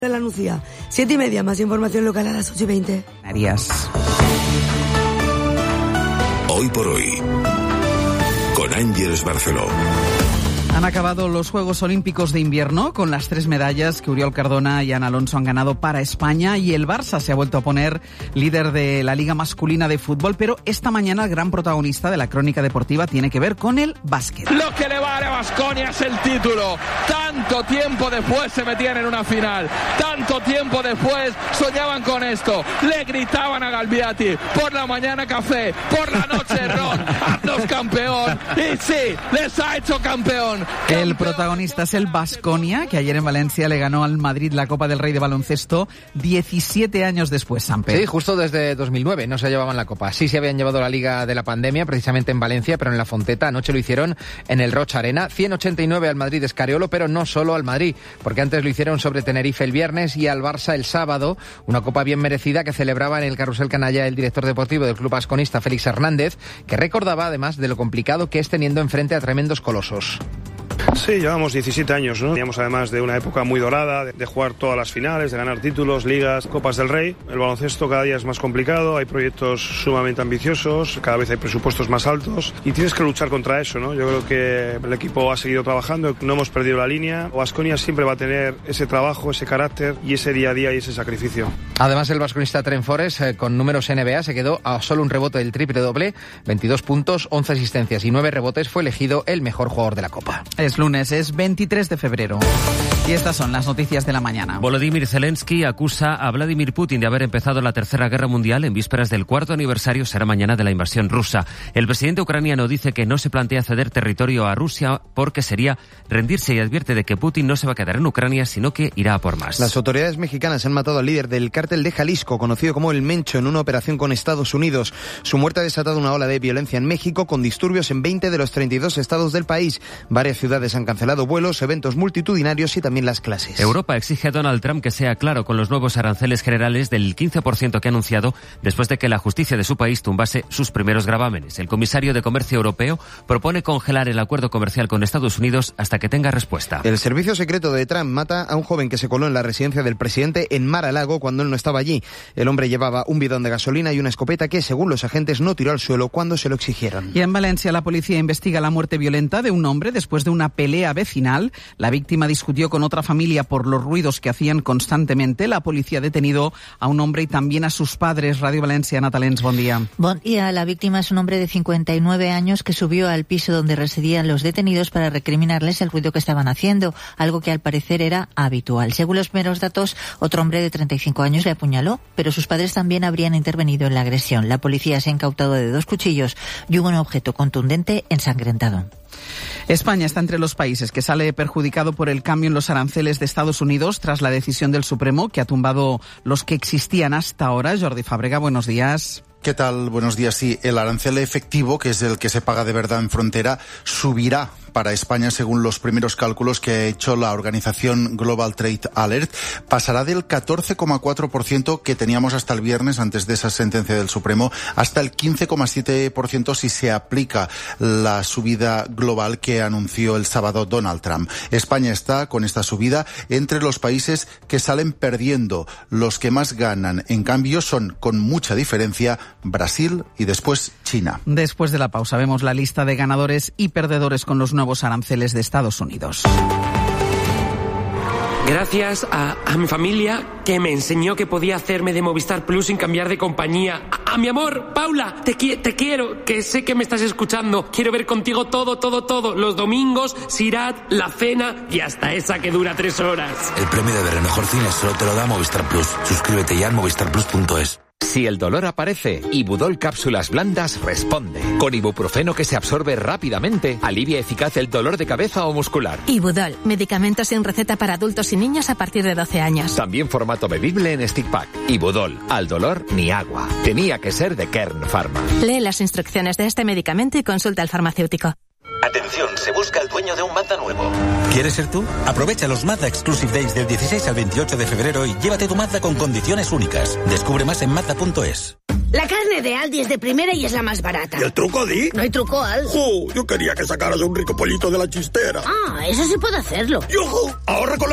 La Nucía, 7:30, más información local a las 8:20. Arias. Hoy por hoy, con Ángeles Barceló. Han acabado los Juegos Olímpicos de Invierno con las 3 medallas que Oriol Cardona y Ana Alonso han ganado para España, y el Barça se ha vuelto a poner líder de la Liga Masculina de Fútbol, pero esta mañana el gran protagonista de la crónica deportiva tiene que ver con el básquet. Lo que le vale a Baskonia es el título. Tanto tiempo después se metían en una final. Tanto tiempo después soñaban con esto. Le gritaban a Galbiati: por la mañana café, por la noche ron, haznos campeón. Y sí, les ha hecho campeón. El protagonista es el Baskonia, que ayer en Valencia le ganó al Madrid la Copa del Rey de baloncesto 17 años después, Samper. Sí, justo desde 2009 no se llevaban la Copa. Sí se habían llevado la Liga de la Pandemia, precisamente en Valencia, pero en la Fonteta. Anoche lo hicieron en el Rocha Arena. 189 al Madrid Escariolo, pero no solo al Madrid, porque antes lo hicieron sobre Tenerife el viernes y al Barça el sábado. Una Copa bien merecida que celebraba en el Carrusel Canalla el director deportivo del club basconista, Félix Hernández, que recordaba además de lo complicado que es teniendo enfrente a tremendos colosos. Sí, llevamos 17 años, ¿no? Teníamos además de una época muy dorada, de jugar todas las finales, de ganar títulos, ligas, Copas del Rey. El baloncesto cada día es más complicado, hay proyectos sumamente ambiciosos, cada vez hay presupuestos más altos y tienes que luchar contra eso, ¿no? Yo creo que el equipo ha seguido trabajando, no hemos perdido la línea. Baskonia siempre va a tener ese trabajo, ese carácter y ese día a día y ese sacrificio. Además, el basconista Trent Forrest, con números NBA, se quedó a solo un rebote del triple doble, 22 puntos, 11 asistencias y 9 rebotes. Fue elegido el mejor jugador de la Copa. Es lunes, es 23 de febrero. Y estas son las noticias de la mañana. Volodymyr Zelensky acusa a Vladimir Putin de haber empezado la Tercera Guerra Mundial en vísperas del 4º aniversario, será mañana, de la invasión rusa. El presidente ucraniano dice que no se plantea ceder territorio a Rusia porque sería rendirse, y advierte de que Putin no se va a quedar en Ucrania, sino que irá a por más. Las autoridades mexicanas han matado al líder del cártel de Jalisco, conocido como El Mencho, en una operación con Estados Unidos. Su muerte ha desatado una ola de violencia en México, con disturbios en 20 de los 32 estados del país. Varias ciudades han cancelado vuelos, eventos multitudinarios y también las clases. Europa exige a Donald Trump que sea claro con los nuevos aranceles generales del 15% que ha anunciado después de que la justicia de su país tumbase sus primeros gravámenes. El comisario de Comercio Europeo propone congelar el acuerdo comercial con Estados Unidos hasta que tenga respuesta. El servicio secreto de Trump mata a un joven que se coló en la residencia del presidente en Mar-a-Lago cuando él no estaba allí. El hombre llevaba un bidón de gasolina y una escopeta que, según los agentes, no tiró al suelo cuando se lo exigieron. Y en Valencia la policía investiga la muerte violenta de un hombre después de una pelea vecinal. La víctima discutió con otra familia por los ruidos que hacían constantemente. La policía ha detenido a un hombre y también a sus padres. Radio Valencia, Natalens, buen día. Bon día. La víctima es un hombre de 59 años que subió al piso donde residían los detenidos para recriminarles el ruido que estaban haciendo, algo que al parecer era habitual. Según los primeros datos, otro hombre de 35 años le apuñaló, pero sus padres también habrían intervenido en la agresión. La policía se ha incautado de 2 cuchillos y un objeto contundente ensangrentado. España está entre los países que sale perjudicado por el cambio en los aranceles de Estados Unidos tras la decisión del Supremo, que ha tumbado los que existían hasta ahora. Jordi Fàbrega, buenos días. ¿Qué tal? Buenos días. Sí, el arancel efectivo, que es el que se paga de verdad en frontera, subirá para España según los primeros cálculos que ha hecho la organización Global Trade Alert. Pasará del 14,4% que teníamos hasta el viernes antes de esa sentencia del Supremo hasta el 15,7% si se aplica la subida global que anunció el sábado Donald Trump. España está, con esta subida, entre los países que salen perdiendo. Los que más ganan, en cambio, son, con mucha diferencia, Brasil y después China. Después de la pausa vemos la lista de ganadores y perdedores con los nuevos aranceles de Estados Unidos. Gracias a mi familia, que me enseñó que podía hacerme de Movistar Plus sin cambiar de compañía. A mi amor, Paula, te quiero, que sé que me estás escuchando. Quiero ver contigo todo. Los domingos, Sirat, la cena y hasta esa que dura 3 horas. El premio de ver el mejor cine solo te lo da Movistar Plus. Suscríbete ya en movistarplus.es. Si el dolor aparece, Ibudol Cápsulas Blandas responde. Con ibuprofeno que se absorbe rápidamente, alivia eficaz el dolor de cabeza o muscular. Ibudol, medicamento sin receta para adultos y niños a partir de 12 años. También formato bebible en stick pack. Ibudol, al dolor ni agua. Tenía que ser de Kern Pharma. Lee las instrucciones de este medicamento y consulta al farmacéutico. Atención, se busca el dueño de un Mazda nuevo. ¿Quieres ser tú? Aprovecha los Mazda Exclusive Days del 16 al 28 de febrero y llévate tu Mazda con condiciones únicas. Descubre más en Mazda.es. La carne de Aldi es de primera y es la más barata. ¿Y el truco, Di? No hay truco, Al. Yo quería que sacaras un rico pollito de la chistera. Ah, eso sí puedo hacerlo. ¡Yujú! Ahorra con